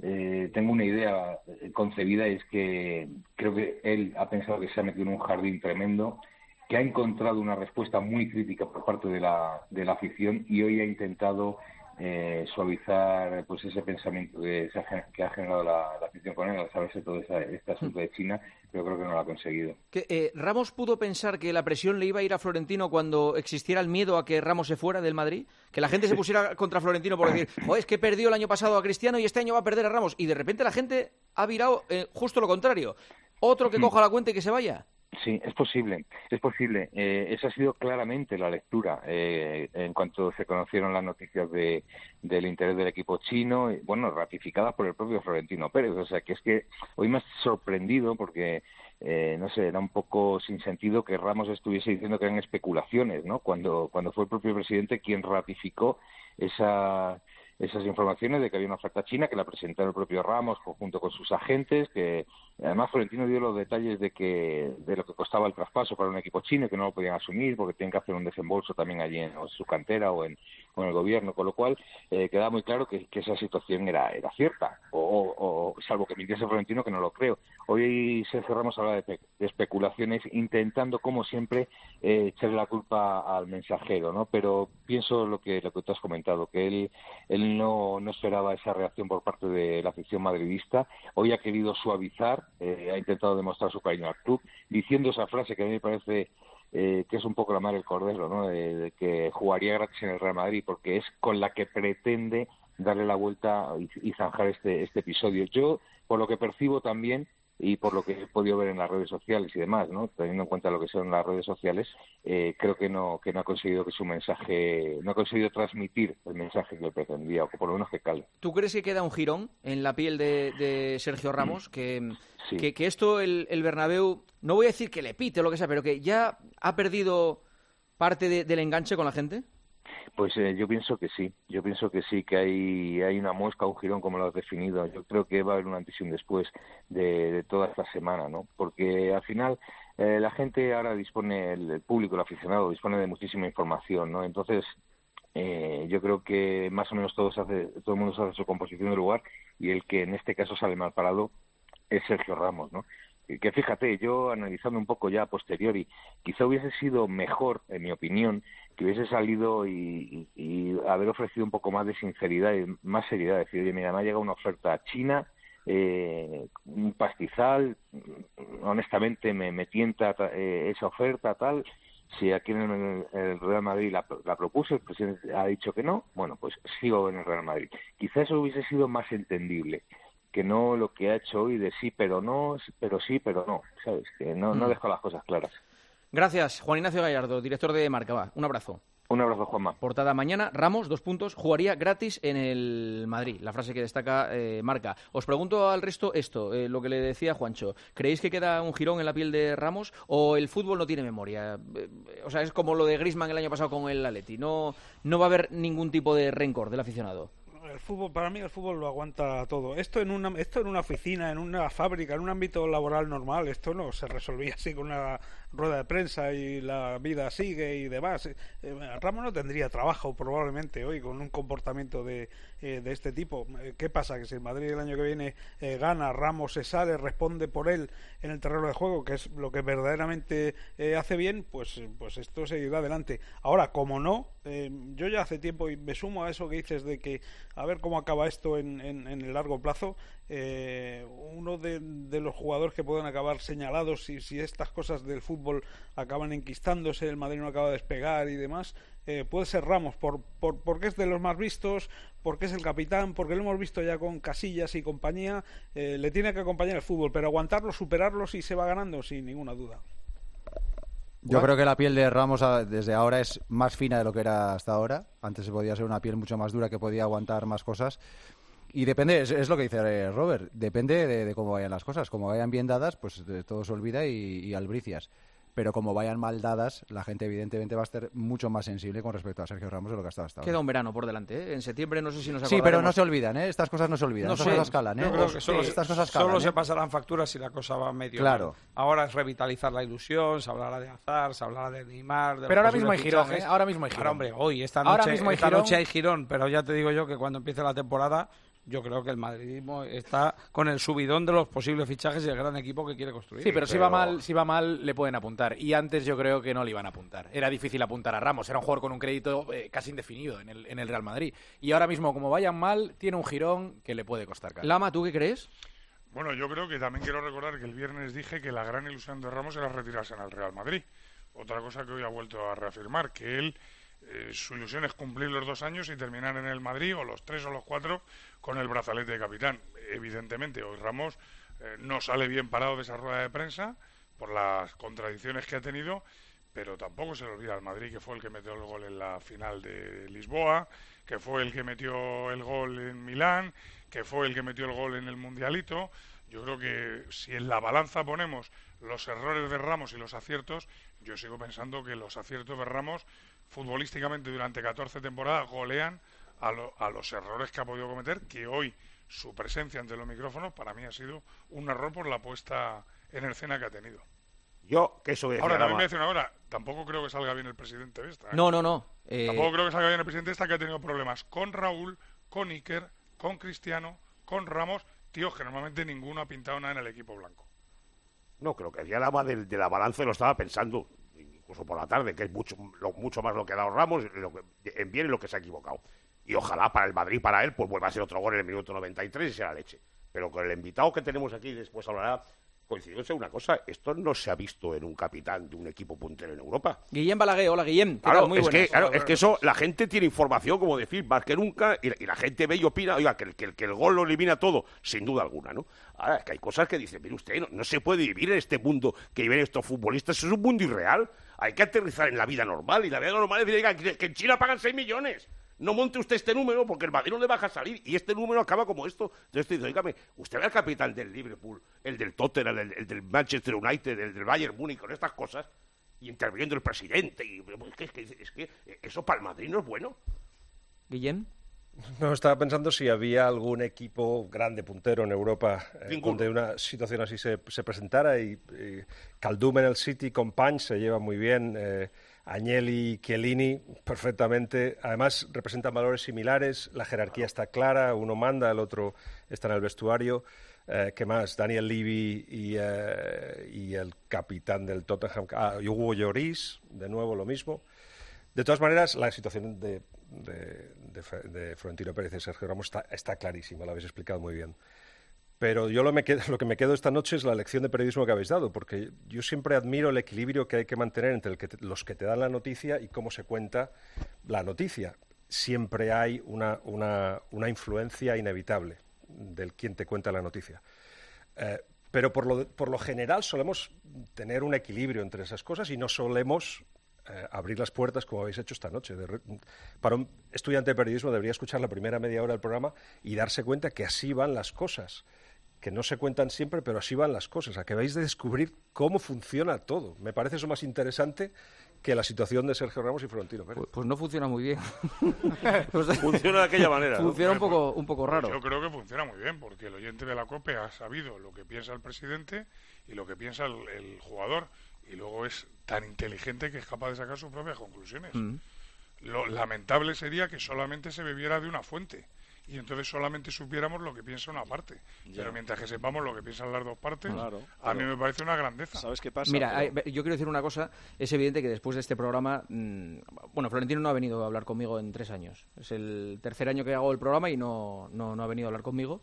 idea concebida, y es que creo que él ha pensado que se ha metido en un jardín tremendo, que ha encontrado una respuesta muy crítica por parte de la afición y hoy ha intentado suavizar pues ese pensamiento que ha generado la afición con él al saberse todo este asunto de China, pero creo que no lo ha conseguido. ¿Ramos pudo pensar que la presión le iba a ir a Florentino cuando existiera el miedo a que Ramos se fuera del Madrid? Que la gente se pusiera contra Florentino por decir, es que perdió el año pasado a Cristiano y este año va a perder a Ramos, y de repente la gente ha virado justo lo contrario. ¿Otro que coja la cuenta y que se vaya? Sí, es posible. Esa ha sido claramente la lectura en cuanto se conocieron las noticias del interés del equipo chino, y, bueno, ratificadas por el propio Florentino Pérez. O sea, que es que hoy me ha sorprendido porque, no sé, era un poco sin sentido que Ramos estuviese diciendo que eran especulaciones, ¿no? Cuando fue el propio presidente quien ratificó esas informaciones de que había una oferta china, que la presentó el propio Ramos junto con sus agentes, que además Florentino dio los detalles de lo que costaba el traspaso para un equipo chino, que no lo podían asumir porque tienen que hacer un desembolso también allí en su cantera o en el gobierno, con lo cual queda muy claro que esa situación era cierta, o salvo que mintiese Florentino, que no lo creo. Hoy Sergio Ramos habla de especulaciones, intentando, como siempre, echarle la culpa al mensajero, ¿no? Pero pienso lo que tú has comentado, que él no esperaba esa reacción por parte de la afición madridista. Hoy ha querido suavizar, ha intentado demostrar su cariño al club, diciendo esa frase que a mí me parece que es un poco la madre del cordero, ¿no? De que jugaría gratis en el Real Madrid, porque es con la que pretende darle la vuelta y zanjar este episodio. Yo, por lo que percibo también, y por lo que he podido ver en las redes sociales y demás, ¿no? Teniendo en cuenta lo que son las redes sociales, creo que no ha conseguido que su mensaje, no ha conseguido transmitir el mensaje que le pretendía, o por lo menos que cale. ¿Tú crees que queda un jirón en la piel de Sergio Ramos? Que esto, el Bernabéu, no voy a decir que le pite o lo que sea, pero que ya ha perdido parte del enganche con la gente. Pues yo pienso que sí, que hay una muesca, un jirón, como lo has definido. Yo creo que va a haber un antes y un después de toda esta semana, ¿no? Porque al final la gente ahora dispone, el público, el aficionado, dispone de muchísima información, ¿no? Entonces yo creo que más o menos todo el mundo se hace su composición de lugar, y el que en este caso sale mal parado es Sergio Ramos, ¿no? Que fíjate, yo analizando un poco ya a posteriori, quizá hubiese sido mejor, en mi opinión, que hubiese salido y haber ofrecido un poco más de sinceridad y más seriedad. Decir, oye, mira, me ha llegado una oferta china, un pastizal, honestamente me tienta esa oferta, tal. Si aquí en el Real Madrid la propuse, el presidente ha dicho que no, bueno, pues sigo en el Real Madrid. Quizá eso hubiese sido más entendible. que no lo que ha hecho hoy de sí, pero no, pero sí, pero no, ¿sabes? Que no deja las cosas claras. Gracias, Juan Ignacio Gallardo, director de Marca. Va, un abrazo. Un abrazo, Juanma. Portada mañana, Ramos, 2 puntos, jugaría gratis en el Madrid. La frase que destaca Marca. Os pregunto al resto esto, lo que le decía Juancho. ¿Creéis que queda un jirón en la piel de Ramos o el fútbol no tiene memoria? O sea, es como lo de Griezmann el año pasado con el Atleti. No va a haber ningún tipo de rencor del aficionado. El fútbol, para mí el fútbol lo aguanta todo. Esto en una oficina, en una fábrica, en un ámbito laboral normal, esto no se resolvía así con una rueda de prensa y la vida sigue y demás. Ramos no tendría trabajo probablemente hoy con un comportamiento de este tipo. ¿Qué pasa? Que si el Madrid el año que viene gana, Ramos se sale, responde por él en el terreno de juego, que es lo que verdaderamente hace bien, pues esto seguirá adelante. Ahora, como no, yo ya hace tiempo, y me sumo a eso que dices de que a ver cómo acaba esto en el largo plazo, uno de los jugadores que pueden acabar señalados si estas cosas del fútbol acaban enquistándose, el Madrid no acaba de despegar y demás, puede ser Ramos, porque es de los más vistos, porque es el capitán, porque lo hemos visto ya con Casillas y compañía. Le tiene que acompañar el fútbol, pero aguantarlo, superarlo, si se va ganando, sin ninguna duda. Yo creo que la piel de Ramos desde ahora es más fina de lo que era hasta ahora. Antes podía ser una piel mucho más dura que podía aguantar más cosas. Y depende, es lo que dice Robert, depende de cómo vayan las cosas. Como vayan bien dadas, pues todo se olvida y albricias. Pero como vayan mal dadas, la gente evidentemente va a estar mucho más sensible con respecto a Sergio Ramos de lo que ha estado hasta ahora. Queda un verano por delante, ¿eh? En septiembre no sé si nos acordaremos. Sí, pero no se olvidan, ¿eh? Estas cosas no se olvidan, estas cosas calan, ¿eh? Yo creo que estas cosas calan, solo ¿eh? se pasarán facturas si la cosa va medio claro. mal. Ahora es revitalizar la ilusión, se hablará de Hazard, se hablará de Neymar... Pero ahora mismo hay girón, ¿eh? Ahora mismo hay girón. Ahora, hombre, hoy, esta noche hay girón, pero ya te digo yo que cuando empiece la temporada... Yo creo que el madridismo está con el subidón de los posibles fichajes y el gran equipo que quiere construir. Sí, pero si va mal le pueden apuntar. Y antes yo creo que no le iban a apuntar. Era difícil apuntar a Ramos. Era un jugador con un crédito casi indefinido en el Real Madrid. Y ahora mismo, como vayan mal, tiene un jirón que le puede costar caro. Lama, ¿tú qué crees? Bueno, yo creo que también quiero recordar que el viernes dije que la gran ilusión de Ramos era retirarse en el Real Madrid. Otra cosa que hoy ha vuelto a reafirmar, que él... su ilusión es cumplir los 2 años y terminar en el Madrid, o los 3 o los 4, con el brazalete de capitán. Evidentemente, hoy Ramos no sale bien parado de esa rueda de prensa por las contradicciones que ha tenido, pero tampoco se le olvida al Madrid, que fue el que metió el gol en la final de Lisboa, que fue el que metió el gol en Milán, que fue el que metió el gol en el Mundialito. Yo creo que si en la balanza ponemos los errores de Ramos y los aciertos, yo sigo pensando que los aciertos de Ramos futbolísticamente durante 14 temporadas golean a los errores que ha podido cometer, que hoy su presencia ante los micrófonos para mí ha sido un error por la puesta en escena que ha tenido. Yo, que eso decía ahora, también me decía ahora, tampoco creo que salga bien el presidente esta. No. Tampoco creo que salga bien el presidente esta, que ha tenido problemas con Raúl, con Iker, con Cristiano, con Ramos, tíos que normalmente ninguno ha pintado nada en el equipo blanco. No, creo que el Lama de la balanza lo estaba pensando, incluso por la tarde, que es mucho más lo que ha dado Ramos en bien y lo que se ha equivocado. Y ojalá para el Madrid, para él, pues vuelva a ser otro gol en el minuto 93 y sea leche. Pero con el invitado que tenemos aquí, después hablará, coincidimos en una cosa, esto no se ha visto en un capitán de un equipo puntero en Europa. Guillem Balaguer, hola Guillem. Claro, es que eso, la gente tiene información, como decir, más que nunca, y la gente ve y opina, oiga, que el gol lo elimina todo, sin duda alguna, ¿no? Ahora, es que hay cosas que dicen, mire usted, no se puede vivir en este mundo que viven estos futbolistas, es un mundo irreal, hay que aterrizar en la vida normal, y la vida normal es decir, oiga, que en China pagan 6 millones. No monte usted este número porque el Madrid no le baja a salir y este número acaba como esto. Entonces te dice, oígame, usted ve al capitán del Liverpool, el del Tottenham, el del Manchester United, el del Bayern Múnich, con estas cosas, y interviniendo el presidente. Y es que eso para el Madrid no es bueno. ¿Guillem? No, estaba pensando si había algún equipo grande, puntero en Europa, donde una situación así se presentara. Y Caldum en el City con Panch se lleva muy bien. Agnelli y Chiellini perfectamente. Además, representan valores similares. La jerarquía está clara. Uno manda, el otro está en el vestuario. ¿Qué más? Daniel Levy y el capitán del Tottenham, Hugo Lloris, de nuevo lo mismo. De todas maneras, la situación de Florentino Pérez y Sergio Ramos está clarísima, lo habéis explicado muy bien. Pero yo lo que me quedo esta noche es la lección de periodismo que habéis dado, porque yo siempre admiro el equilibrio que hay que mantener entre los que te dan la noticia y cómo se cuenta la noticia. Siempre hay una influencia inevitable. del quien te cuenta la noticia. Pero por lo general solemos tener un equilibrio entre esas cosas y no solemos abrir las puertas como habéis hecho esta noche. Para un estudiante de periodismo debería escuchar la primera media hora del programa y darse cuenta que así van las cosas, que no se cuentan siempre, pero así van las cosas. Acabáis de descubrir cómo funciona todo. Me parece eso más interesante que la situación de Sergio Ramos y Florentino Pérez. Pues no funciona muy bien. Funciona de aquella manera, ¿no? Funciona un poco raro. Yo creo que funciona muy bien, porque el oyente de la COPE ha sabido lo que piensa el presidente y lo que piensa el jugador, y luego es tan inteligente que es capaz de sacar sus propias conclusiones. Lo lamentable sería que solamente se bebiera de una fuente y entonces solamente supiéramos lo que piensa una parte. Pero mientras que sepamos lo que piensan las dos partes, a mí me parece una grandeza. ¿Sabes qué pasa? Mira, yo quiero decir una cosa. Es evidente que después de este programa, bueno, Florentino no ha venido a hablar conmigo en 3 años. Es el tercer año que hago el programa y no ha venido a hablar conmigo.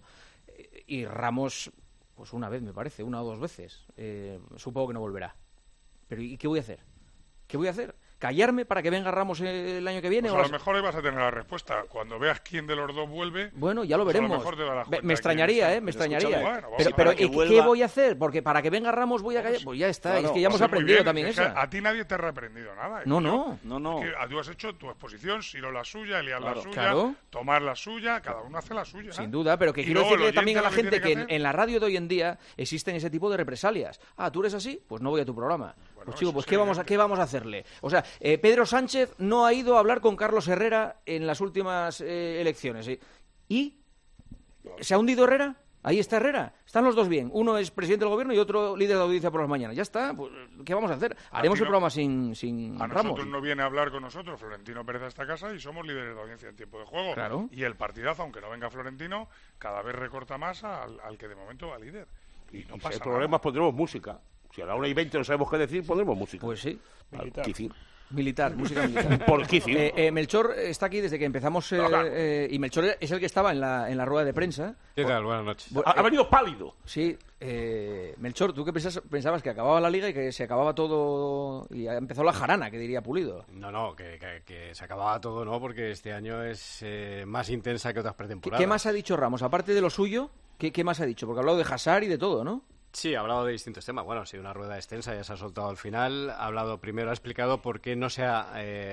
Y Ramos, pues una vez me parece, 1 o 2 veces. Supongo que no volverá. Pero ¿y qué voy a hacer? ¿Qué voy a hacer? ¿Callarme para que venga Ramos el año que viene? Pues a lo mejor ahí vas a tener la respuesta. Cuando veas quién de los dos vuelve... Bueno, ya lo veremos. A lo mejor te darás cuenta me extrañaría, me extrañaría. Bueno, pero ¿qué voy a hacer? Porque para que venga Ramos voy a callar. Pues ya está, claro, es que ya hemos aprendido también eso. A ti nadie te ha reprendido nada. No. Tú has hecho tu exposición, Siro la suya, Elías la suya, Tomás la suya, cada uno hace la suya. Sin duda, pero que quiero decirle también a la gente que en la radio de hoy en día existen ese tipo de represalias. ¿Tú eres así? Pues no voy a tu programa. Pues chico, pues ¿qué vamos a hacerle? O sea, Pedro Sánchez no ha ido a hablar con Carlos Herrera en las últimas elecciones. ¿Y? ¿Se ha hundido Herrera? Ahí está Herrera. Están los dos bien. Uno es presidente del gobierno y otro líder de audiencia por las mañanas. Ya está. Pues, ¿qué vamos a hacer? Haremos el programa sin a Ramos. Nosotros no viene a hablar con nosotros Florentino Pérez a esta casa y somos líderes de audiencia en tiempo de juego. Claro. Y el partidazo, aunque no venga Florentino, cada vez recorta más al que de momento va líder. Y no pasa si hay problemas, nada. Pondremos música. Si a la 1:20 no sabemos qué decir, pondremos música. Pues sí. Militar, música militar. Por Kicir. Melchor está aquí desde que empezamos y Melchor es el que estaba en la rueda de prensa. ¿Qué tal? Buenas noches. Ha venido pálido. Sí. Melchor, ¿tú qué pensabas? ¿Que acababa la liga y que se acababa todo y empezó la jarana, que diría Pulido? No, que se acababa todo, no, porque este año es más intensa que otras pretemporadas. ¿Qué más ha dicho Ramos? Aparte de lo suyo, ¿qué más ha dicho? Porque ha hablado de Hazard y de todo, ¿no? Sí, ha hablado de distintos temas. Bueno, ha sido una rueda extensa, ya se ha soltado al final. Ha explicado por qué no se ha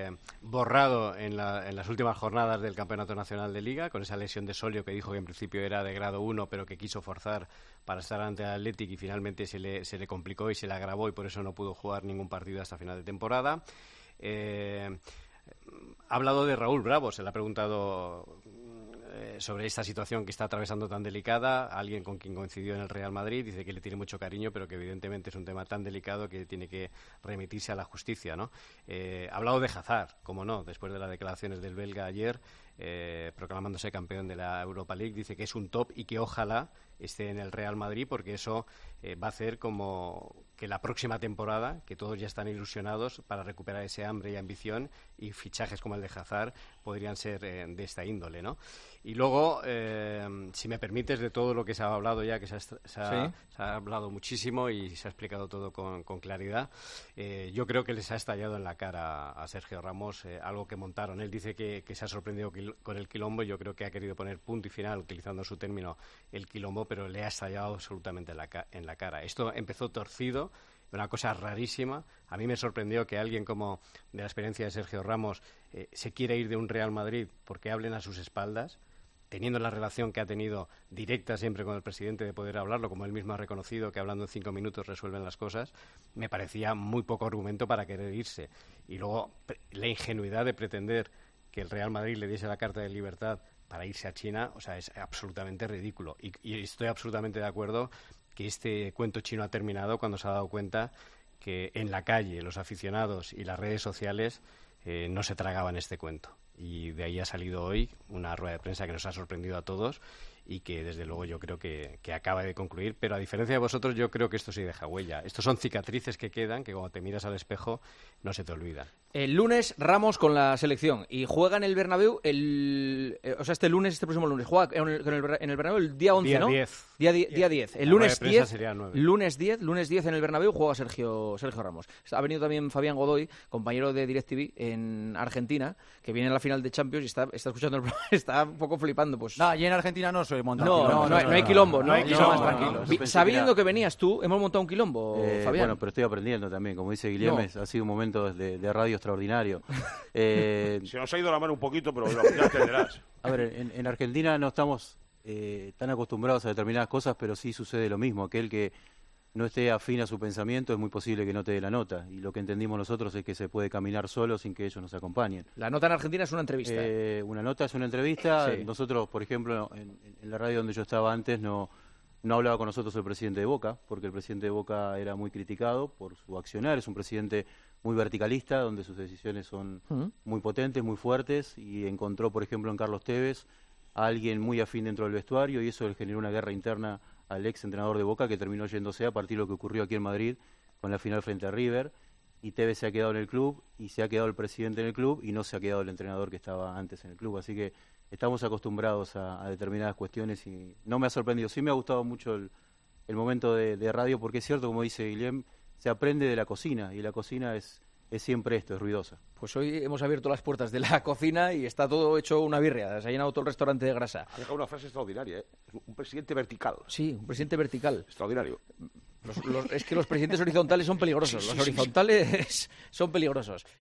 borrado en las últimas jornadas del Campeonato Nacional de Liga, con esa lesión de Solio que dijo que en principio era de grado 1, pero que quiso forzar para estar ante el Athletic y finalmente se le complicó y se le agravó y por eso no pudo jugar ningún partido hasta final de temporada. Ha hablado de Raúl Bravo, se le ha preguntado sobre esta situación que está atravesando tan delicada, alguien con quien coincidió en el Real Madrid, dice que le tiene mucho cariño, pero que evidentemente es un tema tan delicado que tiene que remitirse a la justicia, ¿no? Ha hablado de Hazard, como no, después de las declaraciones del belga ayer, proclamándose campeón de la Europa League, dice que es un top y que ojalá esté en el Real Madrid porque eso va a hacer como que la próxima temporada, que todos ya están ilusionados para recuperar ese hambre y ambición, y fichajes como el de Hazard podrían ser de esta índole, ¿no? Y luego, si me permites, de todo lo que se ha hablado ya, que se ha hablado muchísimo y se ha explicado todo con claridad, yo creo que les ha estallado en la cara a Sergio Ramos algo que montaron. Él dice que se ha sorprendido con el quilombo, yo creo que ha querido poner punto y final, utilizando su término, el quilombo, pero le ha estallado absolutamente en la cara. Esto empezó torcido, una cosa rarísima. A mí me sorprendió que alguien como de la experiencia de Sergio Ramos se quiera ir de un Real Madrid porque hablen a sus espaldas, teniendo la relación que ha tenido directa siempre con el presidente de poder hablarlo, como él mismo ha reconocido que hablando en 5 minutos resuelven las cosas. Me parecía muy poco argumento para querer irse. Y luego la ingenuidad de pretender que el Real Madrid le diese la carta de libertad para irse a China, o sea, es absolutamente ridículo. Y estoy absolutamente de acuerdo que este cuento chino ha terminado cuando se ha dado cuenta que en la calle los aficionados y las redes sociales no se tragaban este cuento. Y de ahí ha salido hoy una rueda de prensa que nos ha sorprendido a todos y que desde luego yo creo que acaba de concluir, pero a diferencia de vosotros yo creo que esto sí deja huella. Estos son cicatrices que quedan, que cuando te miras al espejo no se te olvidan. El lunes Ramos con la selección y juega en el Bernabéu este próximo lunes juega en el Bernabéu el día 11, ¿no? 10. Día 10. El lunes 10, lunes 10 en el Bernabéu juega Sergio Ramos. Ha venido también Fabián Godoy, compañero de DirecTV en Argentina, que viene a la final de Champions y está escuchando el programa, está un poco flipando, pues. No, allí en Argentina no suele se monta No hay quilombo, no hay quilombo. Más tranquilos. Sabiendo que venías tú, hemos montado un quilombo, Fabián. Bueno, pero estoy aprendiendo también, como dice Guillem, ha sido un momento de radio extraordinario. Se nos ha ido la mano un poquito, pero ya entenderás. A ver, en Argentina no estamos tan acostumbrados a determinadas cosas, pero sí sucede lo mismo. Aquel que no esté afín a su pensamiento es muy posible que no te dé la nota. Y lo que entendimos nosotros es que se puede caminar solo sin que ellos nos acompañen. La nota en Argentina es una entrevista. Una nota es una entrevista. Sí. Nosotros, por ejemplo, en la radio donde yo estaba antes, no hablaba con nosotros el presidente de Boca, porque el presidente de Boca era muy criticado por su accionar. Es un presidente muy verticalista, donde sus decisiones son muy potentes, muy fuertes, y encontró, por ejemplo, en Carlos Tevez a alguien muy afín dentro del vestuario, y eso le generó una guerra interna al ex entrenador de Boca, que terminó yéndose a partir de lo que ocurrió aquí en Madrid con la final frente a River, y Tevez se ha quedado en el club, y se ha quedado el presidente en el club, y no se ha quedado el entrenador que estaba antes en el club, así que estamos acostumbrados a determinadas cuestiones y no me ha sorprendido. Sí me ha gustado mucho el momento de radio, porque es cierto, como dice Guillem, se aprende de la cocina, y la cocina es siempre esto, es ruidosa. Pues hoy hemos abierto las puertas de la cocina y está todo hecho una birria. Se ha llenado todo el restaurante de grasa. Ha dejado una frase extraordinaria, ¿eh? Un presidente vertical. Sí, un presidente vertical. Extraordinario. Es que los presidentes horizontales son peligrosos. Los horizontales son peligrosos.